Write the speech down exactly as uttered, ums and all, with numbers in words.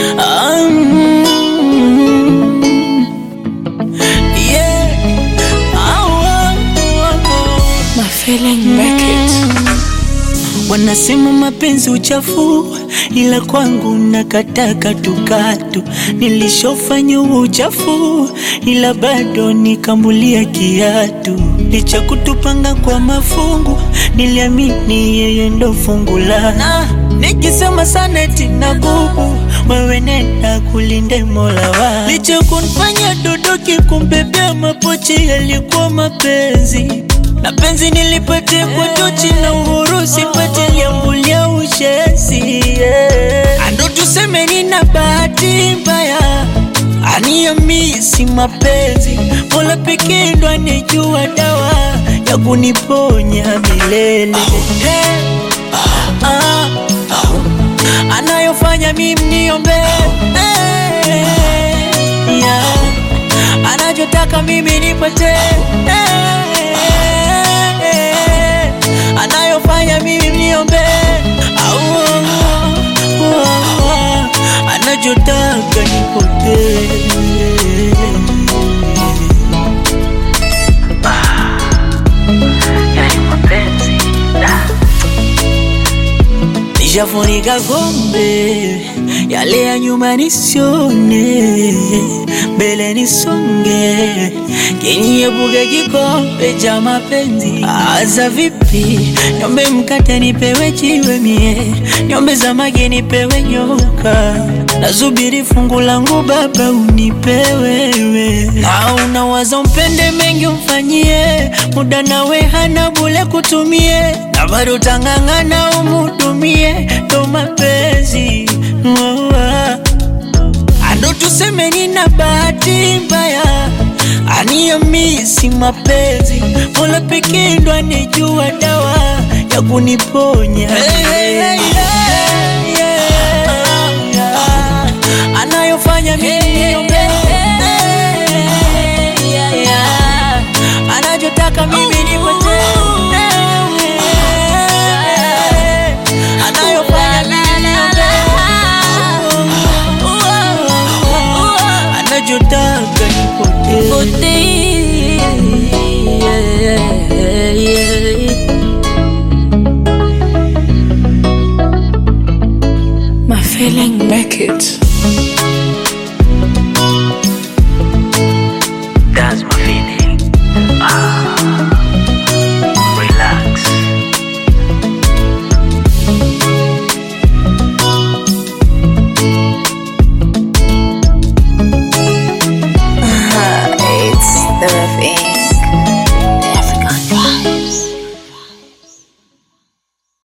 Um, yeah. Oh, oh, oh, oh. My feeling make it. Wanasema mapenzi uchafu, ila kwangu nakataa katukatu. Nilishofanya uchafu, ila bado nikambulia kiatu. Licha kutupanga kwa mafungu, niliamini yeye ndo fungu la. Nikisema sana eti nagubu, wewe nenda kulinde Mola wa. Licha kunifanya dodoki, kumbebea mapochi yalikuwa mapenzi. Na penzi nilipatia kwa tochi na uhuru sipati liambulia ushesi, yeah. Ando tuseme nina bahati mbaya, aniamisi mapenzi. Mola pekee ndo anejua dawa ya kuniponya milele. Hey, ah, ah, anayofanya mimi niombe, hey, yeah. Anachotaka mimi nipate, hey. Anayofanya mimi niombe, au anachotaka nipotee. Yani mapenzi nishafunika kombe, yale ya nyuma nisione, mbele nisonge, kiniepuke kikombe cha mapenzi. Aza vipi, niombe mkate nipewe jiwe mie, niombe samaki nipewe nyoka, nasubiri fungu langu baba unipewe wewe. Na unawaza mpende mengi umfanyie, muda nawe hana bule kutumie, na bado tangangana umudumie, ndo mapenzi. Oh, ah. Ando tuseme nina bahati mbaya, aniamisi mapenzi. Mola pekee ndo anejua dawa ya kuniponya, hey, hey, hey, yeah, yeah, yeah. Anayofanya mimi niombe, hey, yeah, yeah. Anachotaka mimi nipate, hey, yeah. Anayofanya mimi niombe, anachotaka nipotee. Yeah, yeah. My feeling make it.